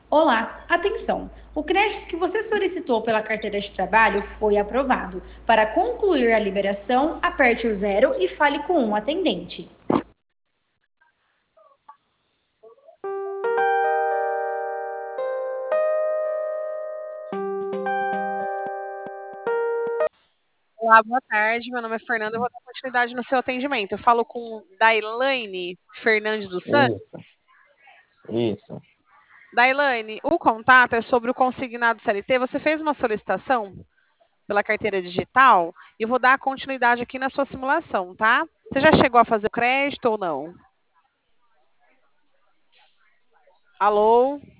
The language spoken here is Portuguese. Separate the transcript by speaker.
Speaker 1: Olá, atenção! O crédito que você solicitou pela carteira de trabalho foi aprovado. Para concluir a liberação, aperte o zero e fale com um atendente.
Speaker 2: Olá, boa tarde. Meu nome é Fernanda. Eu vou dar continuidade no seu atendimento. Eu falo com Dailane Fernandes dos Santos.
Speaker 3: Isso, isso.
Speaker 2: Dailane, o contato é sobre o consignado CLT. Você fez uma solicitação pela carteira digital e eu vou dar continuidade aqui na sua simulação, tá? Você já chegou a fazer o crédito ou não? Alô?